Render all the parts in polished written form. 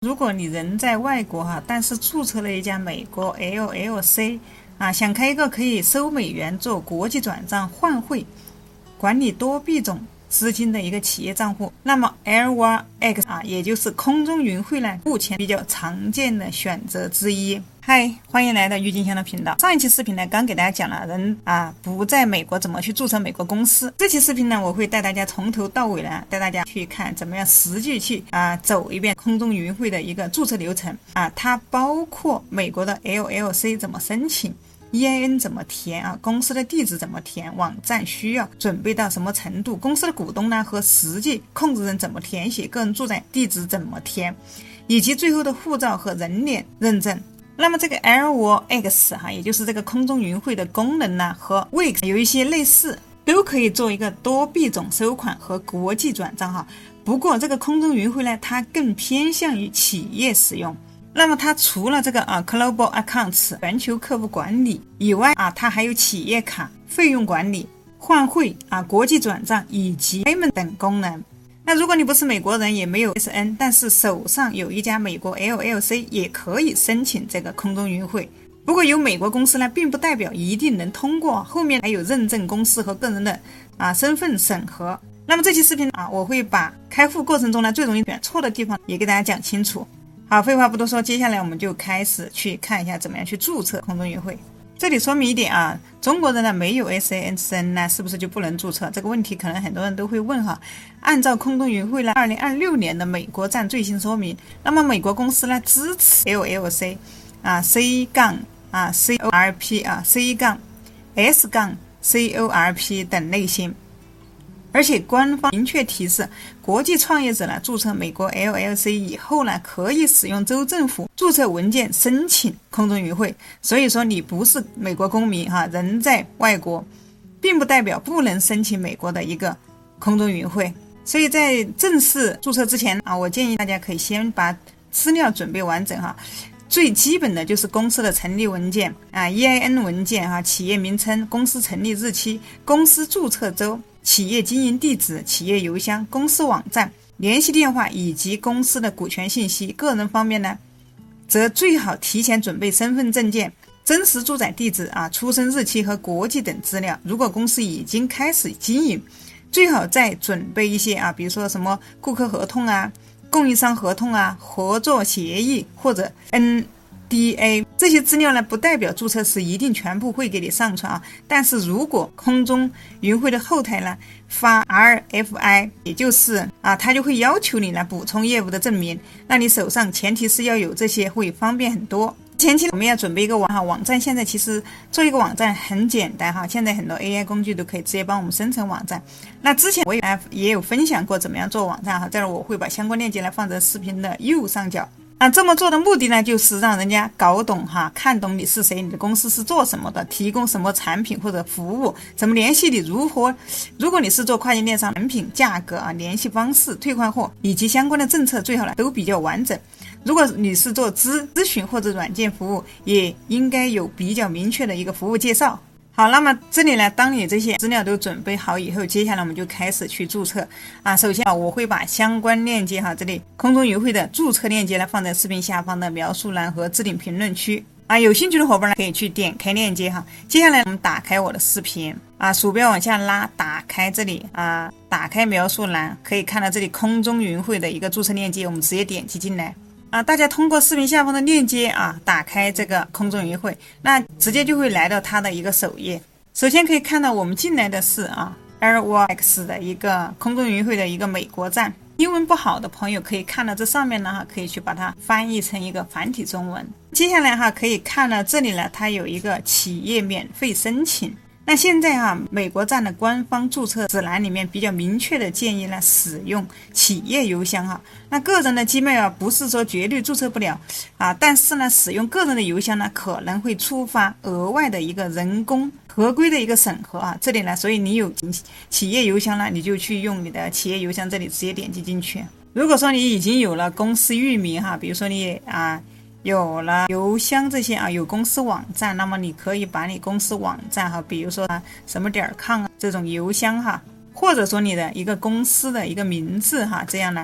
如果你人在外国但是注册了一家美国 LLC 想开一个可以收美元做国际转账换汇、管理多币种资金的一个企业账户，那么 LYX 也就是空中云汇呢，目前比较常见的选择之一。嗨，欢迎来到郁金香的频道。上一期视频呢，刚给大家讲了人不在美国怎么去注册美国公司。这期视频呢，我会带大家从头到尾呢，带大家去看怎么样实际去走一遍空中云汇的一个注册流程它包括美国的 LLC 怎么申请。EIN 怎么填公司的地址怎么填，网站需要准备到什么程度，公司的股东呢和实际控制人怎么填写，个人住宅地址怎么填，以及最后的护照和人脸认证。那么这个 LYX 也就是这个空中云汇的功能呢和 WIX 有一些类似，都可以做一个多币种收款和国际转账不过这个空中云汇呢，它更偏向于企业使用。那么它除了这个Global Accounts 全球客户管理以外它还有企业卡、费用管理、换汇国际转账以及 Payment 等功能。那如果你不是美国人，也没有 SN， 但是手上有一家美国 LLC， 也可以申请这个空中云汇。不过有美国公司呢，并不代表一定能通过，后面还有认证公司和个人的身份审核。那么这期视频我会把开户过程中呢最容易选错的地方也给大家讲清楚。好，废话不多说，接下来我们就开始去看一下怎么样去注册空中云汇。这里说明一点中国人呢没有 SN 呢，是不是就不能注册？这个问题可能很多人都会问按照空中云汇呢2026年的美国站最新说明，那么美国公司呢支持 LLC C-C-S-CORP 等类型。而且官方明确提示，国际创业者呢注册美国 LLC 以后呢，可以使用州政府注册文件申请空中云汇。所以说你不是美国公民人在外国，并不代表不能申请美国的一个空中云汇。所以在正式注册之前我建议大家可以先把资料准备完整最基本的就是公司的成立文件EIN 文件企业名称、公司成立日期、公司注册州、企业经营地址、企业邮箱、公司网站、联系电话以及公司的股权信息。个人方面呢，则最好提前准备身份证件、真实住宅地址出生日期和国籍等资料。如果公司已经开始经营，最好再准备一些比如说什么顾客合同供应商合同合作协议或者 NDA。 这些资料呢，不代表注册时一定全部会给你上传但是如果空中云汇的后台呢发 RFI， 也就是它就会要求你来补充业务的证明，那你手上前提是要有这些，会方便很多。前期我们要准备一个网站，现在其实做一个网站很简单现在很多 AI 工具都可以直接帮我们生成网站。那之前我也有分享过怎么样做网站在这我会把相关链接来放在视频的右上角。这么做的目的呢，就是让人家搞懂看懂你是谁，你的公司是做什么的，提供什么产品或者服务，怎么联系你，如果你是做跨境电商，产品价格联系方式、退换货以及相关的政策最好呢都比较完整。如果你是做咨询或者软件服务，也应该有比较明确的一个服务介绍。好，那么这里呢，当你这些资料都准备好以后，接下来我们就开始去注册首先我会把相关链接这里空中云汇的注册链接呢放在视频下方的描述栏和置顶评论区有兴趣的伙伴呢可以去点开链接接下来我们打开我的视频鼠标往下拉，打开这里打开描述栏，可以看到这里空中云汇的一个注册链接，我们直接点击进来大家通过视频下方的链接打开这个空中云汇，那直接就会来到它的一个首页。首先可以看到我们进来的是LYX 的一个空中云汇的一个美国站。英文不好的朋友可以看到这上面呢可以去把它翻译成一个繁体中文。接下来可以看到这里呢，它有一个企业免费申请。那现在美国站的官方注册指南里面比较明确的建议呢，使用企业邮箱那个人的 Gmail 不是说绝对注册不了但是呢，使用个人的邮箱呢，可能会触发额外的一个人工合规的一个审核这里呢，所以你有企业邮箱呢，你就去用你的企业邮箱，这里直接点击进去。如果说你已经有了公司域名比如说你有了邮箱这些有公司网站，那么你可以把你公司网站比如说什么.com这种邮箱或者说你的一个公司的一个名字这样呢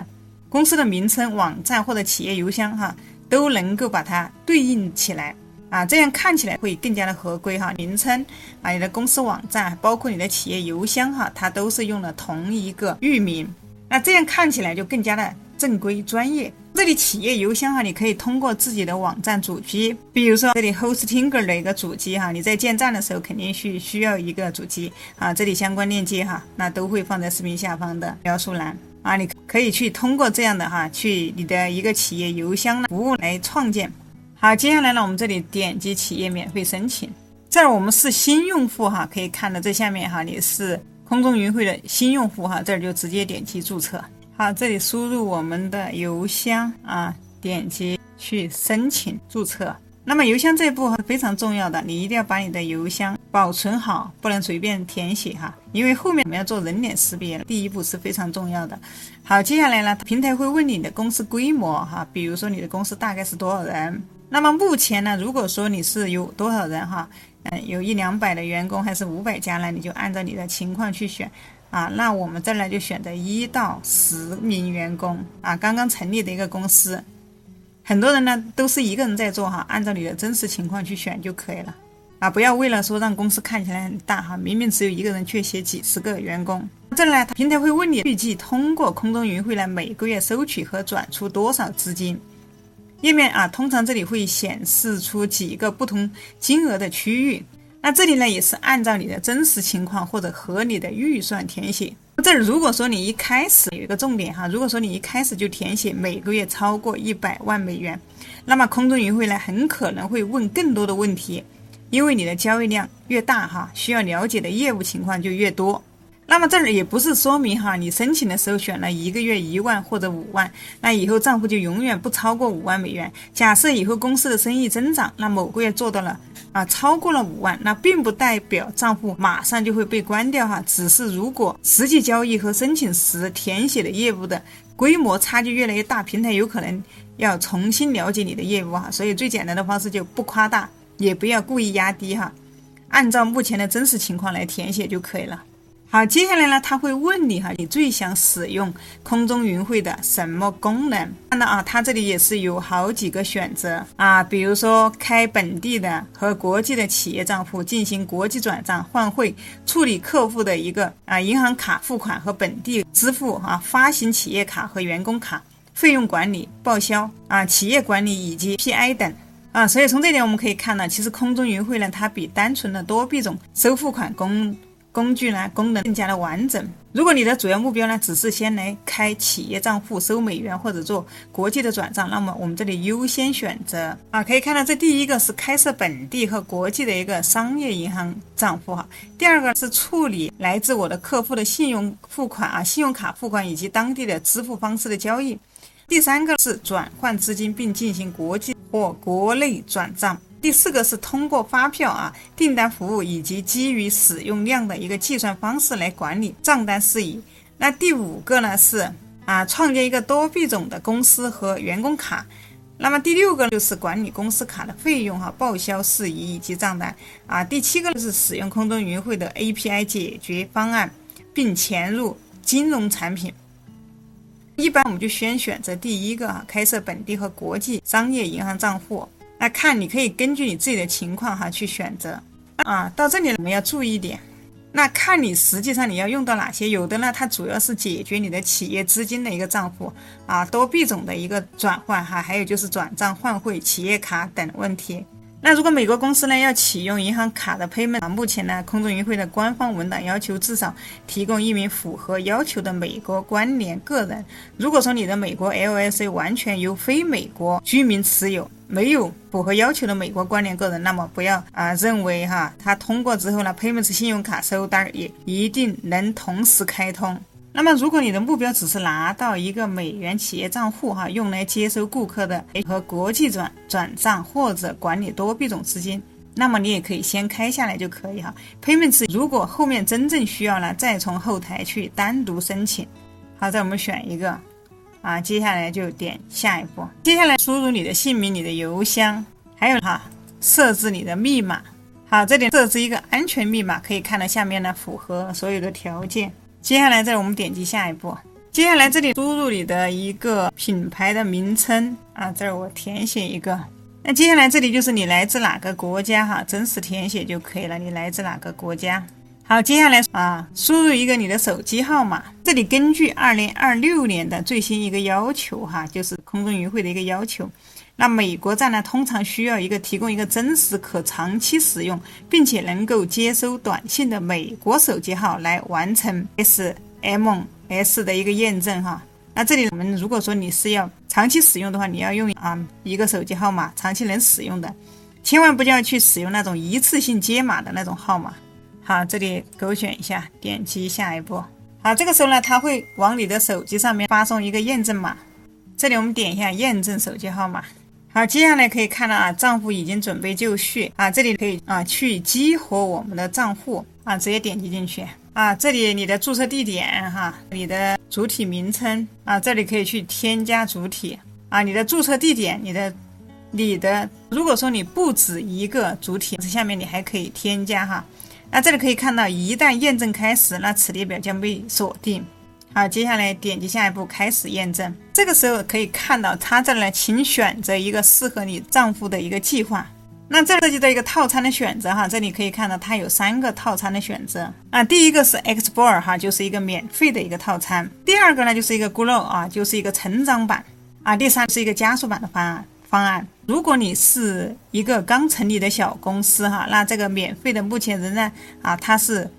公司的名称、网站或者企业邮箱都能够把它对应起来这样看起来会更加的合规名称你的公司网站包括你的企业邮箱它都是用了同一个域名，那这样看起来就更加的正规专业。这里企业邮箱你可以通过自己的网站主机，比如说这里 Hostinger 的一个主机你在建站的时候肯定需要一个主机这里相关链接那都会放在视频下方的描述栏你可以去通过这样的去你的一个企业邮箱服务来创建。好，接下来呢，我们这里点击企业免费申请，这儿我们是新用户可以看到这下面你是空中云会的新用户这儿就直接点击注册。好，这里输入我们的邮箱点击去申请注册。那么邮箱这一步非常重要的，你一定要把你的邮箱保存好，不能随便填写因为后面我们要做人脸识别，第一步是非常重要的。好，接下来呢，平台会问你的公司规模比如说你的公司大概是多少人。那么目前呢，如果说你是有多少人有100-200的员工还是500家呢，你就按照你的情况去选那我们这儿呢就选择1到10名员工刚刚成立的一个公司。很多人呢都是一个人在做按照你的真实情况去选就可以了不要为了说让公司看起来很大明明只有一个人却写几十个员工。这儿呢平台会问你预计通过空中云会呢每个月收取和转出多少资金。页面通常这里会显示出几个不同金额的区域，那这里呢也是按照你的真实情况或者合理的预算填写。这如果说你一开始有一个重点如果说你一开始就填写每个月超过100万美元，那么空中云会呢很可能会问更多的问题，因为你的交易量越大需要了解的业务情况就越多。那么这儿也不是说明你申请的时候选了一个月1万或者5万，那以后账户就永远不超过5万美元。假设以后公司的生意增长，那某个月做到了超过了5万，那并不代表账户马上就会被关掉只是如果实际交易和申请时填写的业务的规模差距越来越大，平台有可能要重新了解你的业务所以最简单的方式就不夸大，也不要故意压低按照目前的真实情况来填写就可以了。好，接下来呢，他会问你你最想使用空中云会的什么功能？看到它这里也是有好几个选择比如说开本地的和国际的企业账户，进行国际转账换汇，处理客户的一个银行卡付款和本地支付发行企业卡和员工卡，费用管理、报销企业管理以及 PI 等所以从这点我们可以看到，其实空中云会呢，它比单纯的多币种收付款工具呢功能更加的完整。如果你的主要目标呢只是先来开企业账户收美元或者做国际的转账，那么我们这里优先选择可以看到这第一个是开设本地和国际的一个商业银行账户第二个是处理来自我的客户的信用付款信用卡付款以及当地的支付方式的交易，第三个是转换资金并进行国际或国内转账，第四个是通过发票订单服务以及基于使用量的一个计算方式来管理账单事宜。那第五个呢是创建一个多币种的公司和员工卡。那么第六个就是管理公司卡的费用报销事宜以及账单第七个就是使用空中云会的 API 解决方案并潜入金融产品。一般我们就先选择第一个开设本地和国际商业银行账户。那看你可以根据你自己的情况去选择到这里我们要注意一点，那看你实际上你要用到哪些，有的呢它主要是解决你的企业资金的一个账户多币种的一个转换还有就是转账换汇、企业卡等问题。那如果美国公司呢要启用银行卡的 payment， 目前呢空中云会的官方文档要求至少提供一名符合要求的美国关联个人。如果说你的美国 LLC 完全由非美国居民持有，没有符合要求的美国关联个人，那么不要认为他通过之后呢 Payments 信用卡收单也一定能同时开通。那么如果你的目标只是拿到一个美元企业账户用来接收顾客的和国际转账或者管理多币种资金，那么你也可以先开下来就可以Payments 如果后面真正需要了再从后台去单独申请。好，再我们选一个接下来就点下一步。接下来输入你的姓名、你的邮箱，还有设置你的密码。好，这里设置一个安全密码，可以看到下面呢符合所有的条件。接下来我们点击下一步。 接下来这里输入你的一个品牌的名称啊，这儿我填写一个。那接下来这里就是你来自哪个国家哈，真实填写就可以了，你来自哪个国家。好，接下来输入一个你的手机号码。这里根据2026年的最新一个要求哈，就是空中云会的一个要求。那美国站呢，通常需要提供一个真实可长期使用，并且能够接收短信的美国手机号来完成 SMS 的一个验证哈。那这里我们如果说你是要长期使用的话，你要用一个手机号码长期能使用的，千万不要去使用那种一次性接码的那种号码。好，这里勾选一下，点击下一步。好，这个时候呢，它会往你的手机上面发送一个验证码。这里我们点一下验证手机号码。好，接下来可以看到账户已经准备就绪这里可以去激活我们的账户直接点击进去这里你的注册地点你的主体名称这里可以去添加主体你的注册地点，你的如果说你不止一个主体，下面你还可以添加那这里可以看到，一旦验证开始，那此列表将被锁定。好，接下来点击下一步开始验证。这个时候可以看到它这里请选择一个适合你账户的一个计划。那这涉及到一个套餐的选择这里可以看到它有3个套餐的选择第一个是 Explorer 就是一个免费的一个套餐。第二个呢就是一个 Grow 就是一个成长版第三是一个加速版的方案。如果你是一个刚成立的小公司那这个免费的目前仍然它是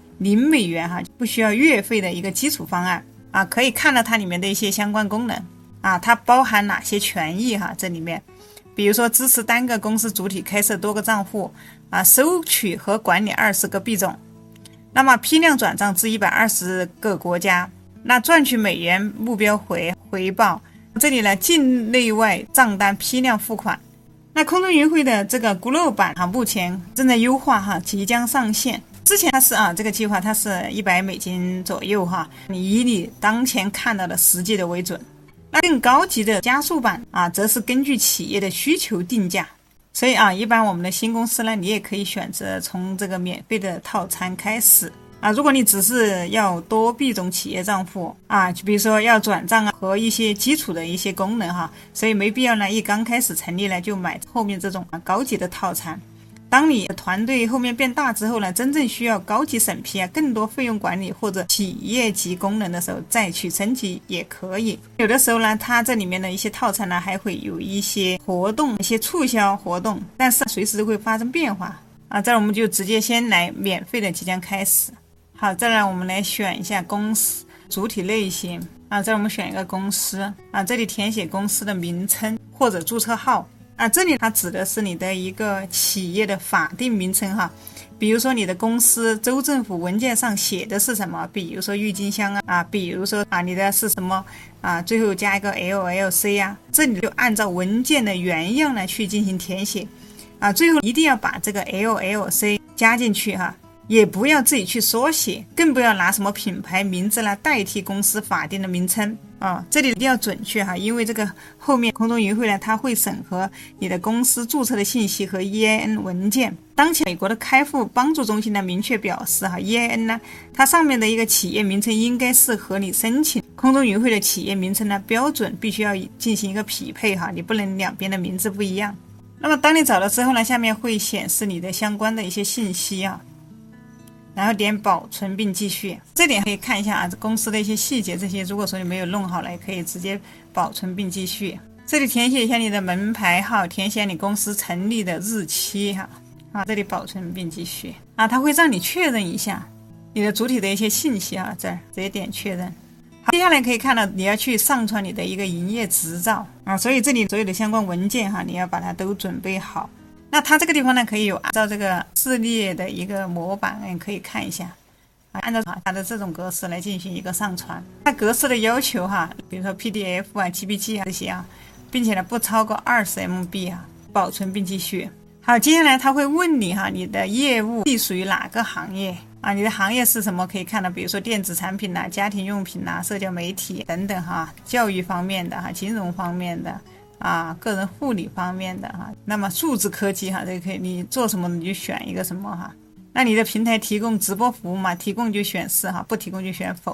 $0不需要月费的一个基础方案可以看到它里面的一些相关功能它包含哪些权益这里面比如说支持单个公司主体开设多个账户收取和管理20个币种，那么批量转账至120个国家，那赚取美元目标回报。这里呢境内外账单批量付款。那空中云会的这个 Grow 版目前正在优化即将上线。之前它是这个计划它是$100左右你以你当前看到的实际的为准。那更高级的加速版则是根据企业的需求定价。所以一般我们的新公司呢，你也可以选择从这个免费的套餐开始如果你只是要多币种企业账户就比如说要转账和一些基础的一些功能所以没必要呢一刚开始成立呢就买后面这种高级的套餐。当你的团队后面变大之后呢，真正需要高级审批更多费用管理或者企业级功能的时候再去升级也可以。有的时候呢，它这里面的一些套餐呢还会有一些活动，一些促销活动，但是随时都会发生变化这儿我们就直接先来免费的即将开始。好，再来我们来选一下公司主体类型这儿我们选一个公司这里填写公司的名称或者注册号这里它指的是你的一个企业的法定名称比如说你的公司州政府文件上写的是什么，比如说郁金香比如说你的是什么最后加一个 LLC 这里就按照文件的原样呢去进行填写最后一定要把这个 LLC 加进去也不要自己去缩写，更不要拿什么品牌名字来代替公司法定的名称这里一定要准确因为这个后面空中云会呢，它会审核你的公司注册的信息和 EIN 文件。当前美国的开户帮助中心呢明确表示EIN 呢，它上面的一个企业名称应该是和你申请空中云会的企业名称呢标准必须要进行一个匹配你不能两边的名字不一样。那么当你找到之后呢，下面会显示你的相关的一些信息然后点保存并继续。这点可以看一下公司的一些细节，这些如果说你没有弄好了，也可以直接保存并继续。这里填写一下你的门牌号，填写你公司成立的日期这里保存并继续它会让你确认一下你的主体的一些信息这儿直接点确认。好，接下来可以看到你要去上传你的一个营业执照所以这里所有的相关文件你要把它都准备好。那它这个地方呢可以有按照这个字列的一个模板可以看一下按照它的这种格式来进行一个上传。它格式的要求比如说 PDF GPG 这些并且呢不超过20MB保存并继续。好，接下来它会问你你的业务隶属于哪个行业你的行业是什么，可以看到比如说电子产品家庭用品社交媒体等等教育方面的金融方面的个人护理方面的那么数字科技这个可以你做什么你就选一个什么那你的平台提供直播服务吗？提供就选是不提供就选否。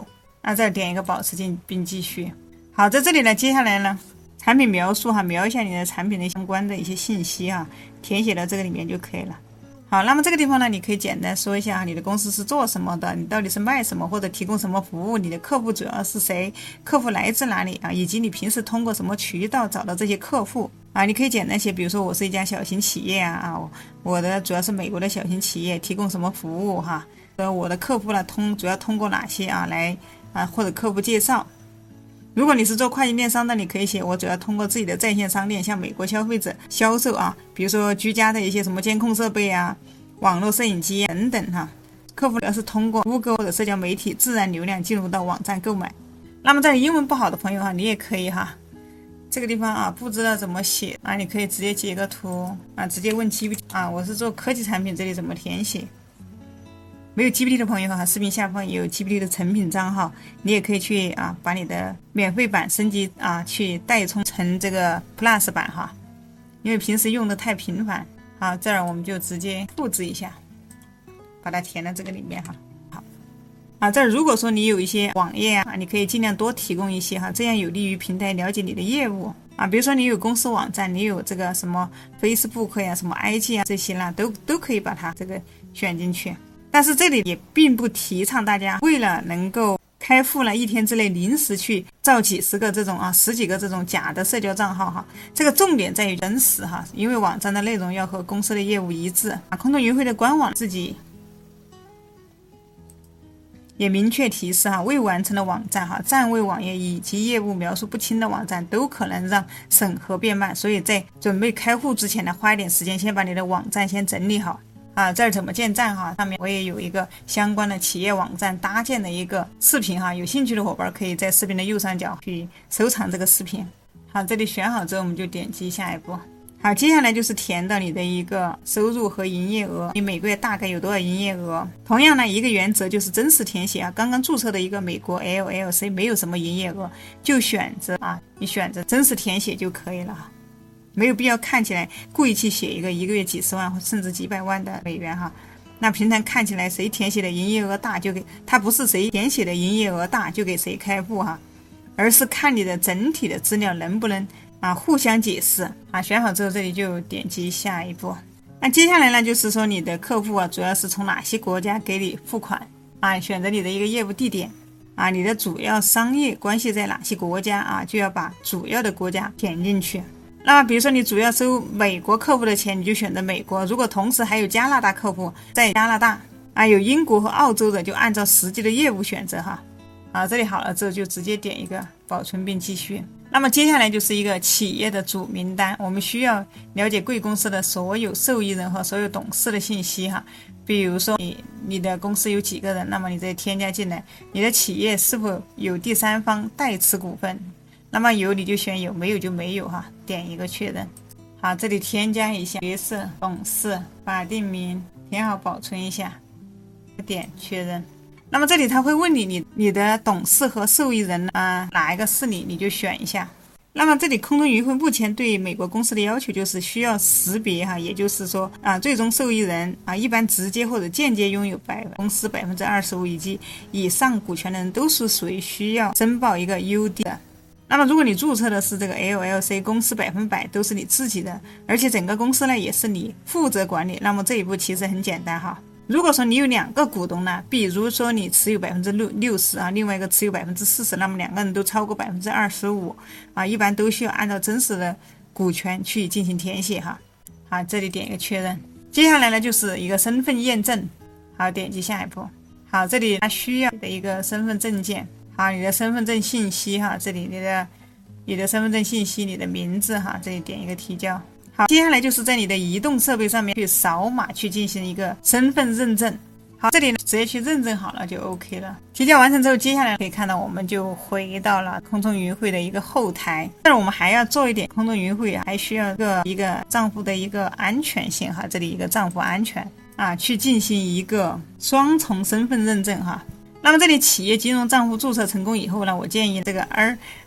这儿点一个保持并继续。好，在这里呢，接下来呢，产品描述描一下你的产品的相关的一些信息填写到这个里面就可以了。好，那么这个地方呢，你可以简单说一下你的公司是做什么的，你到底是卖什么或者提供什么服务，你的客户主要是谁，客户来自哪里以及你平时通过什么渠道找到这些客户你可以简单写，比如说我是一家小型企业我的主要是美国的小型企业，提供什么服务我的客户呢主要通过哪些来或者客户介绍。如果你是做跨境电商的，你可以写我主要通过自己的在线商店向美国消费者销售比如说居家的一些什么监控设备网络摄影机等等客户主要是通过 Google 或者社交媒体自然流量进入到网站购买。那么在英文不好的朋友你也可以这个地方不知道怎么写你可以直接截个图直接问 GPT 我是做科技产品，这里怎么填写。没有 GPT 的朋友视频下方也有 GPT 的成品账号，你也可以去把你的免费版升级去代充成这个 Plus 版因为平时用的太频繁。好，这儿我们就直接复制一下，把它填到这个里面好，这儿如果说你有一些网页你可以尽量多提供一些这样有利于平台了解你的业务比如说你有公司网站，你有这个什么 Facebook 什么 IG 这些都可以把它这个选进去。但是这里也并不提倡大家为了能够开户了一天之内临时去造几十个这种十几个这种假的社交账号这个重点在于真实因为网站的内容要和公司的业务一致空中云会的官网自己也明确提示未完成的网站占位网页以及业务描述不清的网站都可能让审核变慢，所以在准备开户之前呢，花一点时间先把你的网站先整理好这儿怎么建站上面我也有一个相关的企业网站搭建的一个视频有兴趣的伙伴可以在视频的右上角去收藏这个视频。好，这里选好之后我们就点击下一步。好，接下来就是填到你的一个收入和营业额，你每个月大概有多少营业额。同样呢，一个原则就是真实填写刚刚注册的一个美国 LLC 没有什么营业额，就选择你选择真实填写就可以了没有必要看起来故意去写一个月几十万甚至几百万的美元那平常看起来谁填写的营业额大就给他，不是谁填写的营业额大就给谁开户而是看你的整体的资料能不能互相解释选好之后这里就点击下一步。那接下来呢就是说你的客户主要是从哪些国家给你付款选择你的一个业务地点你的主要商业关系在哪些国家就要把主要的国家填进去。那么比如说你主要收美国客户的钱，你就选择美国，如果同时还有加拿大客户在加拿大有英国和澳洲的就按照实际的业务选择这里好了之后就直接点一个保存并继续。那么接下来就是一个企业的主名单，我们需要了解贵公司的所有受益人和所有董事的信息比如说你的公司有几个人，那么你再添加进来，你的企业是否有第三方代持股份，那么有你就选有，没有就没有点一个确认。好，这里添加一下角色、董事、法定名，填好保存一下，点确认。那么这里他会问你的董事和受益人哪一个是你就选一下。那么这里空中云会目前对美国公司的要求就是需要识别也就是说最终受益人一般直接或者间接拥有公司 25% 以及以上股权的人都是属于需要申报一个 UD 的。那么如果你注册的是这个 LLC 公司100%都是你自己的，而且整个公司呢也是你负责管理，那么这一步其实很简单如果说你有2个股东呢，比如说你持有 60% 另外一个持有 40%， 那么2个人都超过 25% 一般都需要按照真实的股权去进行填写好，这里点一个确认。接下来呢就是一个身份验证，好，点击下一步。好，这里它需要你的一个身份证件，好，你的身份证信息这里你的身份证信息，你的名字这里点一个提交。好，接下来就是在你的移动设备上面去扫码去进行一个身份认证。好，这里呢直接去认证好了就 OK 了。提交完成之后，接下来可以看到我们就回到了空中云会的一个后台。但是我们还要做一点，空中云会还需要一个账户的一个安全性这里一个账户安全去进行一个双重身份认证那么这里企业金融账户注册成功以后呢，我建议这个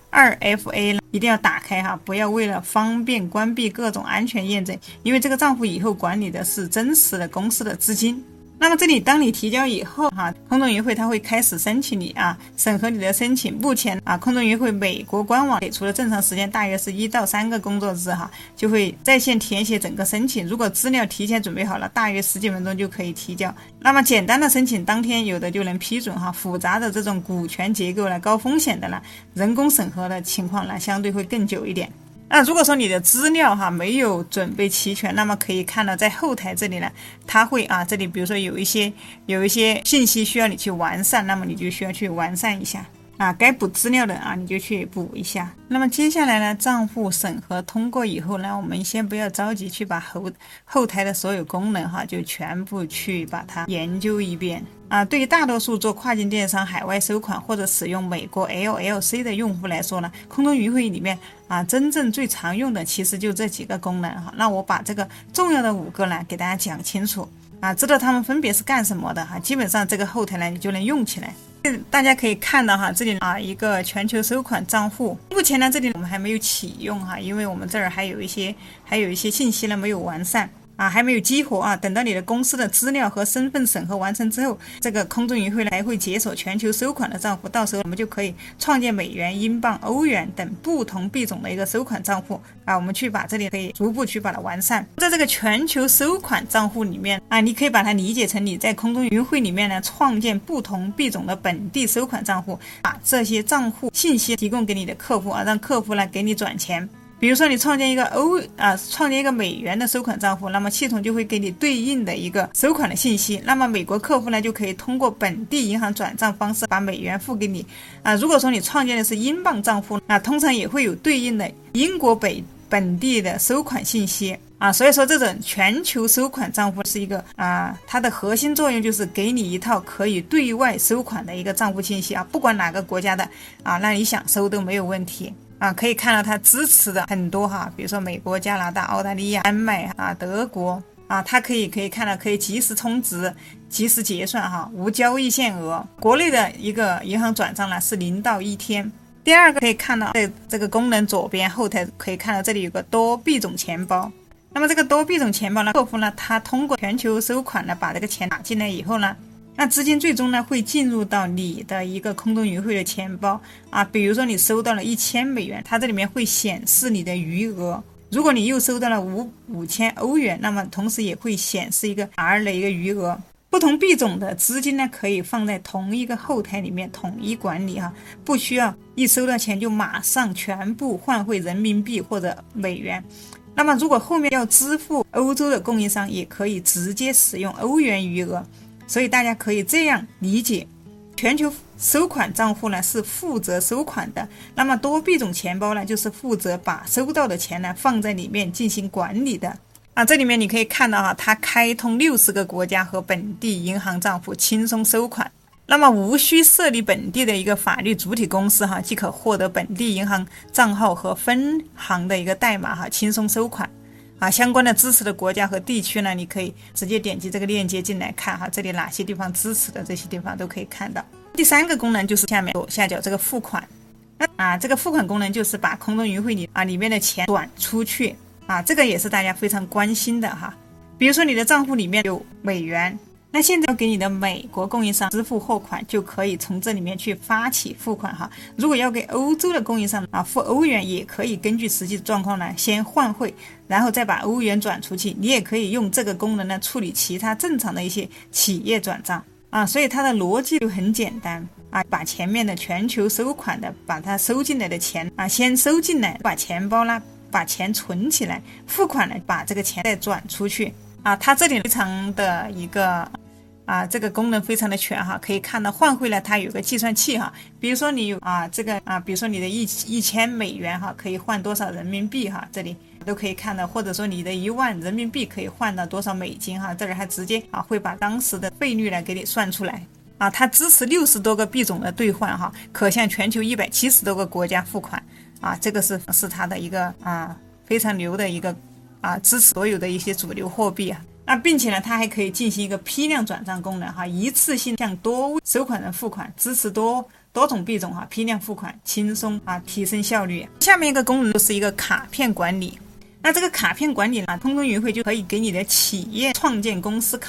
2FA 呢一定要打开不要为了方便关闭各种安全验证，因为这个账户以后管理的是真实的公司的资金那么这里当你提交以后空中委员会它会开始申请你审核你的申请。目前空中委员会美国官网给出的正常时间大约是1到3个工作日就会在线填写整个申请。如果资料提前准备好了，大约10几分钟就可以提交。那么简单的申请当天有的就能批准复杂的这种股权结构高风险的人工审核的情况相对会更久一点。那如果说你的资料没有准备齐全，那么可以看到在后台这里它会这里比如说有一些信息需要你去完善，那么你就需要去完善一下该补资料的你就去补一下。那么接下来呢，账户审核通过以后呢，我们先不要着急去把后台的所有功能就全部去把它研究一遍对于大多数做跨境电商海外收款或者使用美国 LLC 的用户来说呢，空中委员会里面真正最常用的其实就这几个功能那我把这个重要的5个呢给大家讲清楚知道它们分别是干什么的基本上这个后台呢你就能用起来。大家可以看到这里一个全球收款账户，目前呢这里我们还没有启用因为我们这儿还有一些信息呢没有完善还没有激活等到你的公司的资料和身份审核完成之后，这个空中委员会才会解锁全球收款的账户，到时候我们就可以创建美元、英镑、欧元等不同币种的一个收款账户我们去把这里可以逐步去把它完善。在这个全球收款账户里面你可以把它理解成你在空中委员会里面呢创建不同币种的本地收款账户，把这些账户信息提供给你的客户让客户给你转钱。比如说你创建一个美元的收款账户，那么系统就会给你对应的一个收款的信息，那么美国客户呢就可以通过本地银行转账方式把美元付给你如果说你创建的是英镑账户通常也会有对应的英国本地的收款信息所以说这种全球收款账户是一个它的核心作用就是给你一套可以对外收款的一个账户信息不管哪个国家的那你想收都没有问题可以看到它支持的很多比如说美国、加拿大、澳大利亚、丹麦德国它可以看到可以及时充值、及时结算无交易限额。国内的一个银行转账呢是0到1天。第二个可以看到这个功能左边后台可以看到这里有个多币种钱包。那么这个多币种钱包呢，客户呢他通过全球收款呢把这个钱打进来以后呢，那资金最终呢会进入到你的一个空中委员会的钱包比如说你收到了1000美元，它这里面会显示你的余额。如果你又收到了5000欧元，那么同时也会显示一个 R 的一个余额。不同币种的资金呢可以放在同一个后台里面统一管理不需要一收到钱就马上全部换汇人民币或者美元。那么如果后面要支付欧洲的供应商，也可以直接使用欧元余额。所以大家可以这样理解，全球收款账户呢是负责收款的，那么多币种钱包呢就是负责把收到的钱呢放在里面进行管理的这里面你可以看到它开通60个国家和本地银行账户，轻松收款。那么无需设立本地的一个法律主体公司即可获得本地银行账号和分行的一个代码轻松收款相关的支持的国家和地区呢，你可以直接点击这个链接进来看这里哪些地方支持的，这些地方都可以看到。第3个功能就是下面左下角这个付款这个付款功能就是把空中委员会里面的钱转出去这个也是大家非常关心的比如说你的账户里面有美元，那现在要给你的美国供应商支付货款，就可以从这里面去发起付款如果要给欧洲的供应商付欧元，也可以根据实际状况呢先换汇，然后再把欧元转出去。你也可以用这个功能呢处理其他正常的一些企业转账所以它的逻辑就很简单把前面的全球收款的把它收进来的钱先收进来，把钱包呢把钱存起来，付款呢把这个钱再转出去它这里非常的一个这个功能非常的全可以看到换汇了它有个计算器比如说你有比如说你的1000美元可以换多少人民币这里都可以看到，或者说你的1万人民币可以换到多少美金这里还直接会把当时的费率呢给你算出来它支持60多个币种的兑换可向全球170多个国家付款这个是它的一个非常牛的一个支持所有的一些主流货币并且呢它还可以进行一个批量转账功能一次性向多位收款人付款，支持多种币种批量付款，轻松提升效率。下面一个功能就是一个卡片管理。那这个卡片管理呢，空中委员会就可以给你的企业创建公司卡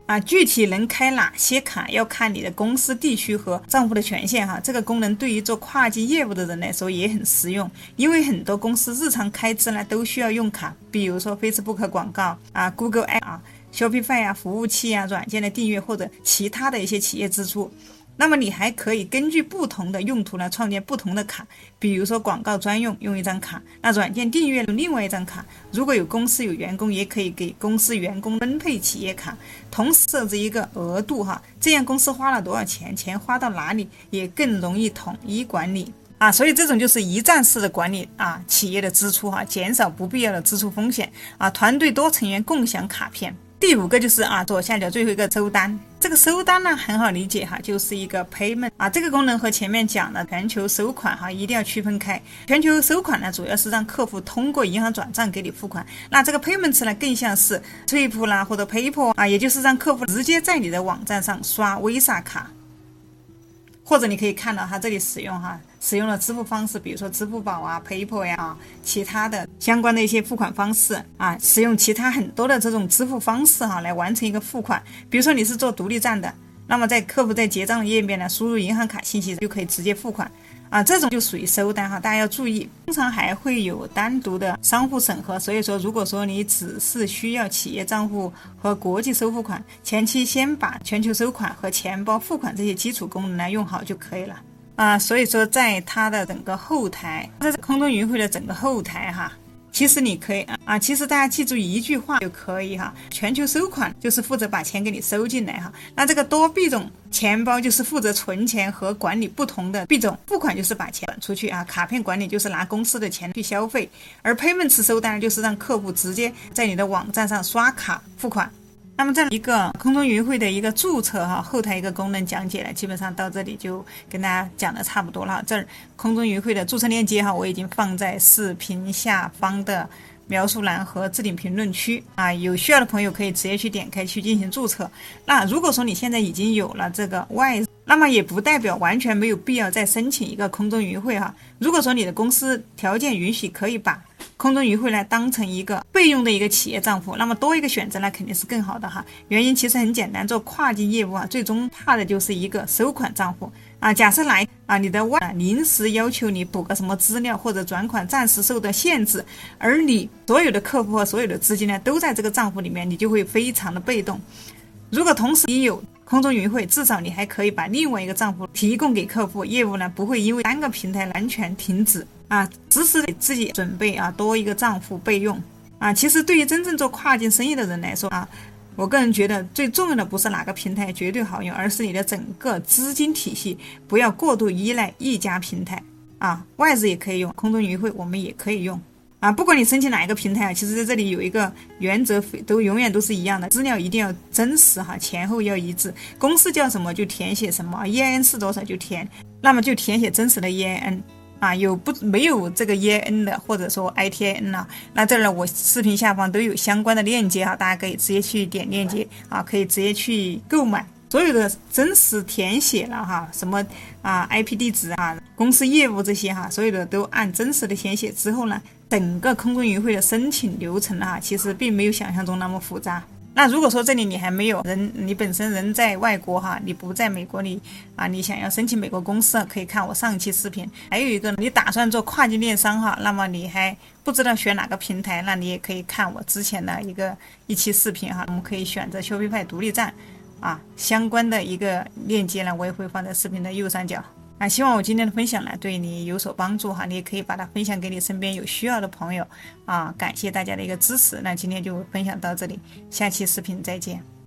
具体能开哪些卡要看你的公司地区和账户的权限哈。这个功能对于做跨境业务的人来说也很实用，因为很多公司日常开支呢都需要用卡，比如说 Facebook 广告Google App Shopify 服务器软件的订阅或者其他的一些企业支出。那么你还可以根据不同的用途来创建不同的卡，比如说广告专用一张卡，那软件订阅用另外一张卡，如果有公司有员工也可以给公司员工分配企业卡，同时设置一个额度这样公司花了多少钱，钱花到哪里也更容易统一管理所以这种就是一站式的管理企业的支出减少不必要的支出风险团队多成员共享卡片。第5个就是左下角最后一个收单。这个收单呢很好理解就是一个 payment 这个功能和前面讲的全球收款一定要区分开。全球收款呢主要是让客户通过银行转账给你付款，那这个 payments 呢更像是 Stripe 啦或者 PayPal也就是让客户直接在你的网站上刷 Visa 卡。或者你可以看到它这里使用了支付方式，比如说支付宝PayPal 其他的相关的一些付款方式使用其他很多的这种支付方式来完成一个付款。比如说你是做独立站的，那么客户在结账的页面呢输入银行卡信息就可以直接付款这种就属于收单大家要注意。通常还会有单独的商户审核，所以说如果说你只是需要企业账户和国际收付款，前期先把全球收款和钱包付款这些基础功能来用好就可以了所以说在它的整个后台，在空中云会的整个后台其实你可以其实大家记住一句话就可以全球收款就是负责把钱给你收进来那这个多币种钱包就是负责存钱和管理不同的币种，付款就是把钱转出去卡片管理就是拿公司的钱去消费，而 payments 收单就是让客户直接在你的网站上刷卡付款。那么这一个空中云会的一个注册后台一个功能讲解了，基本上到这里就跟大家讲的差不多了。这儿空中云会的注册链接我已经放在视频下方的描述栏和置顶评论区有需要的朋友可以直接去点开去进行注册。那如果说你现在已经有了这个Wise，那么也不代表完全没有必要再申请一个空中云会如果说你的公司条件允许，可以把空中云会来当成一个备用的一个企业账户，那么多一个选择呢肯定是更好的原因其实很简单，做跨境业务最终怕的就是一个收款账户假设你的临时要求你补个什么资料，或者转款暂时受到限制，而你所有的客户和所有的资金呢都在这个账户里面，你就会非常的被动。如果同时你有空中云会，至少你还可以把另外一个账户提供给客户，业务呢不会因为单个平台完全停止只是给自己准备多一个账户备用其实对于真正做跨境生意的人来说我个人觉得最重要的不是哪个平台绝对好用，而是你的整个资金体系不要过度依赖一家平台Wise也可以用，空中云会我们也可以用不管你申请哪一个平台其实在这里有一个原则，永远都是一样的，资料一定要真实前后要一致，公司叫什么就填写什么，EIN 是多少就填，那么就填写真实的 EIN没有这个 EIN 的或者说 ITIN 那这儿我视频下方都有相关的链接大家可以直接去点链接可以直接去购买。所有的真实填写了什么IP 地址公司业务这些所有的都按真实的填写之后呢，整个空中云会的申请流程其实并没有想象中那么复杂。那如果说这里你还没有人，你本身人在外国你不在美国里你想要申请美国公司可以看我上期视频。还有一个你打算做跨境电商那么你还不知道选哪个平台，那你也可以看我之前的一期视频我们可以选择 Shopify 独立站相关的一个链接呢我也会放在视频的右上角希望我今天的分享呢对你有所帮助你也可以把它分享给你身边有需要的朋友感谢大家的一个支持。那今天就分享到这里，下期视频再见。